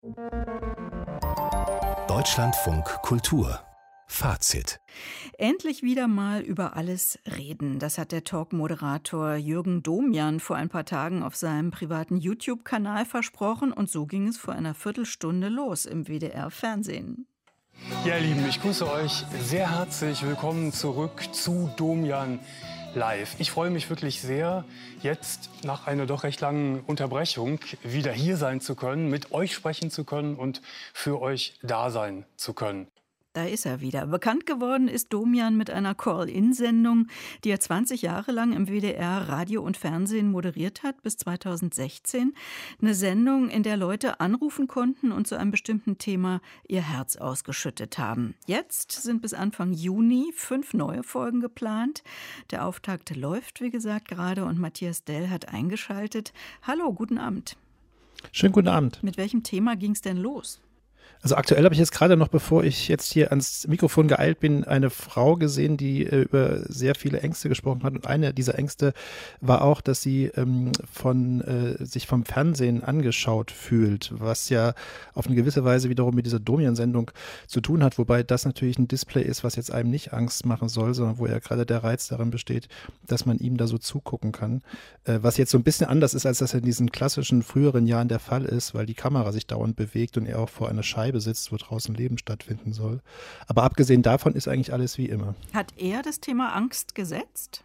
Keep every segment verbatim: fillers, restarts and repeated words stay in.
Deutschlandfunk Kultur Fazit. Endlich wieder mal über alles reden. Das hat der Talk-Moderator Jürgen Domian vor ein paar Tagen auf seinem privaten YouTube-Kanal versprochen. Und so ging es vor einer Viertelstunde los im W D R-Fernsehen. Ja, ihr Lieben, ich grüße euch sehr herzlich. Willkommen zurück zu Domian Live. Ich freue mich wirklich sehr, jetzt nach einer doch recht langen Unterbrechung wieder hier sein zu können, mit euch sprechen zu können und für euch da sein zu können. Da ist er wieder. Bekannt geworden ist Domian mit einer Call-In-Sendung, die er zwanzig Jahre lang im W D R Radio und Fernsehen moderiert hat, bis zweitausendsechzehn. Eine Sendung, in der Leute anrufen konnten und zu einem bestimmten Thema ihr Herz ausgeschüttet haben. Jetzt sind bis Anfang Juni fünf neue Folgen geplant. Der Auftakt läuft, wie gesagt, gerade und Matthias Dell hat eingeschaltet. Hallo, guten Abend. Schönen guten Abend. Mit welchem Thema ging es denn los? Also aktuell habe ich jetzt gerade noch, bevor ich jetzt hier ans Mikrofon geeilt bin, eine Frau gesehen, die äh, über sehr viele Ängste gesprochen hat. Und eine dieser Ängste war auch, dass sie ähm, von äh, sich vom Fernsehen angeschaut fühlt, was ja auf eine gewisse Weise wiederum mit dieser Domian-Sendung zu tun hat, wobei das natürlich ein Display ist, was jetzt einem nicht Angst machen soll, sondern wo ja gerade der Reiz darin besteht, dass man ihm da so zugucken kann. Äh, was jetzt so ein bisschen anders ist, als das in diesen klassischen früheren Jahren der Fall ist, weil die Kamera sich dauernd bewegt und er auch vor einer Scheibe besitzt, wo draußen Leben stattfinden soll. Aber abgesehen davon ist eigentlich alles wie immer. Hat er das Thema Angst gesetzt?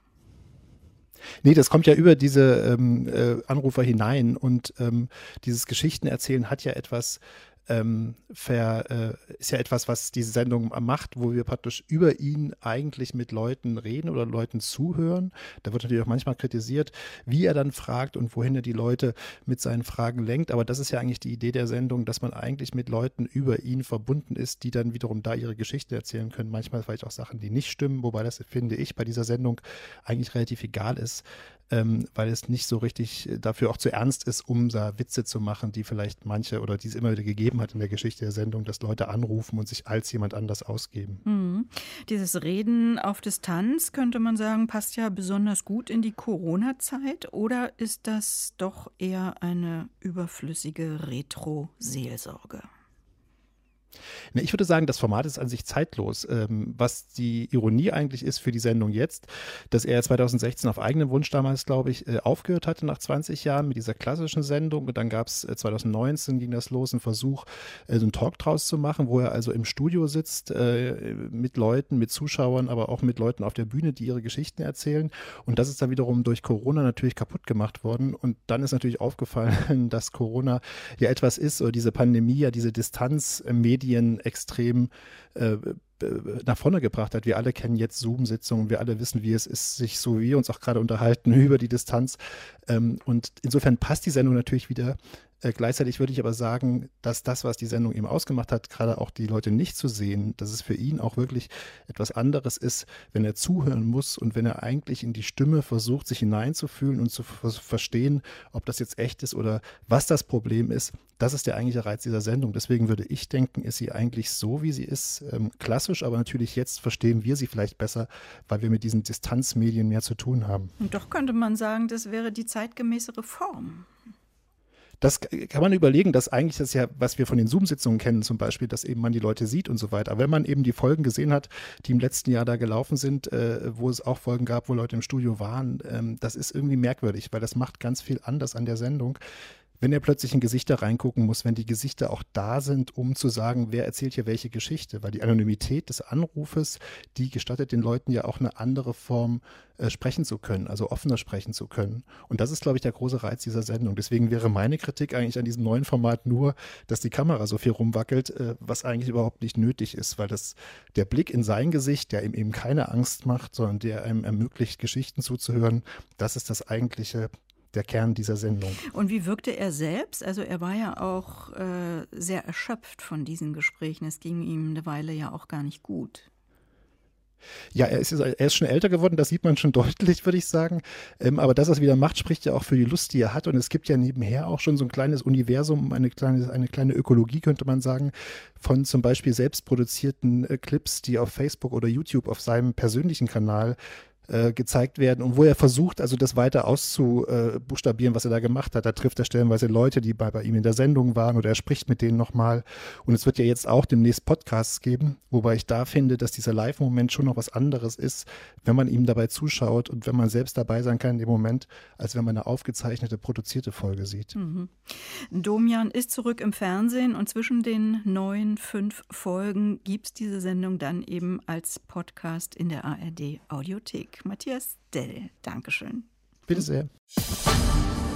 Nee, das kommt ja über diese ähm, äh, Anrufer hinein und ähm, dieses Geschichtenerzählen hat ja etwas Ähm, ver, äh, ist ja etwas, was diese Sendung macht, wo wir praktisch über ihn eigentlich mit Leuten reden oder Leuten zuhören. Da wird natürlich auch manchmal kritisiert, wie er dann fragt und wohin er die Leute mit seinen Fragen lenkt. Aber das ist ja eigentlich die Idee der Sendung, dass man eigentlich mit Leuten über ihn verbunden ist, die dann wiederum da ihre Geschichte erzählen können. Manchmal vielleicht auch Sachen, die nicht stimmen, wobei das, finde ich, bei dieser Sendung eigentlich relativ egal ist. Ähm, weil es nicht so richtig dafür auch zu ernst ist, um da Witze zu machen, die vielleicht manche oder die es immer wieder gegeben hat in der Geschichte der Sendung, dass Leute anrufen und sich als jemand anders ausgeben. Mhm. Dieses Reden auf Distanz, könnte man sagen, passt ja besonders gut in die Corona-Zeit, oder ist das doch eher eine überflüssige Retro-Seelsorge? Ich würde sagen, das Format ist an sich zeitlos. Was die Ironie eigentlich ist für die Sendung jetzt, dass er zweitausendsechzehn auf eigenen Wunsch damals, glaube ich, aufgehört hatte nach zwanzig Jahren mit dieser klassischen Sendung. Und dann gab es zweitausendneunzehn, ging das los, ein Versuch, so einen Talk draus zu machen, wo er also im Studio sitzt mit Leuten, mit Zuschauern, aber auch mit Leuten auf der Bühne, die ihre Geschichten erzählen. Und das ist dann wiederum durch Corona natürlich kaputt gemacht worden. Und dann ist natürlich aufgefallen, dass Corona ja etwas ist, oder diese Pandemie, ja diese Distanzmedien extrem äh, nach vorne gebracht hat. Wir alle kennen jetzt Zoom-Sitzungen, wir alle wissen, wie es ist, sich so wie wir uns auch gerade unterhalten über die Distanz. Ähm, und insofern passt die Sendung natürlich wieder. Äh, gleichzeitig würde ich aber sagen, dass das, was die Sendung eben ausgemacht hat, gerade auch die Leute nicht zu sehen, dass es für ihn auch wirklich etwas anderes ist, wenn er zuhören muss und wenn er eigentlich in die Stimme versucht, sich hineinzufühlen und zu ver- verstehen, ob das jetzt echt ist oder was das Problem ist. Das ist der eigentliche Reiz dieser Sendung. Deswegen würde ich denken, ist sie eigentlich so, wie sie ist, ähm, klassisch, aber natürlich jetzt verstehen wir sie vielleicht besser, weil wir mit diesen Distanzmedien mehr zu tun haben. Und doch könnte man sagen, das wäre die zeitgemäßere Form. Das kann man überlegen, dass eigentlich das ja, was wir von den Zoom-Sitzungen kennen zum Beispiel, dass eben man die Leute sieht und so weiter. Aber wenn man eben die Folgen gesehen hat, die im letzten Jahr da gelaufen sind, äh, wo es auch Folgen gab, wo Leute im Studio waren, ähm, das ist irgendwie merkwürdig, weil das macht ganz viel anders an der Sendung. Wenn er plötzlich in Gesichter reingucken muss, wenn die Gesichter auch da sind, um zu sagen, wer erzählt hier welche Geschichte, weil die Anonymität des Anrufes, die gestattet den Leuten ja auch eine andere Form äh, sprechen zu können, also offener sprechen zu können. Und das ist, glaube ich, der große Reiz dieser Sendung. Deswegen wäre meine Kritik eigentlich an diesem neuen Format nur, dass die Kamera so viel rumwackelt, äh, was eigentlich überhaupt nicht nötig ist, weil das der Blick in sein Gesicht, der ihm eben keine Angst macht, sondern der einem ermöglicht, Geschichten zuzuhören, das ist das eigentliche der Kern dieser Sendung. Und wie wirkte er selbst? Also er war ja auch äh, sehr erschöpft von diesen Gesprächen. Es ging ihm eine Weile ja auch gar nicht gut. Ja, er ist, er ist schon älter geworden, das sieht man schon deutlich, würde ich sagen. Ähm, aber dass er es wieder macht, spricht ja auch für die Lust, die er hat. Und es gibt ja nebenher auch schon so ein kleines Universum, eine kleine, eine kleine Ökologie, könnte man sagen, von zum Beispiel selbst produzierten äh, Clips, die auf Facebook oder YouTube auf seinem persönlichen Kanal äh, gezeigt werden und wo er versucht, also das weiter auszubuchstabieren, was er da gemacht hat. Da trifft er stellenweise Leute, die bei, bei ihm in der Sendung waren oder er spricht mit denen nochmal. Und es wird ja jetzt auch demnächst Podcasts geben, wobei ich da finde, dass dieser Live-Moment schon noch was anderes ist, wenn man ihm dabei zuschaut und wenn man selbst dabei sein kann in dem Moment, als wenn man eine aufgezeichnete, produzierte Folge sieht. Mhm. Domian ist zurück im Fernsehen und zwischen den neuen fünf Folgen gibt es diese Sendung dann eben als Podcast in der A R D Audiothek. Matthias Dell, Dankeschön. Bitte sehr.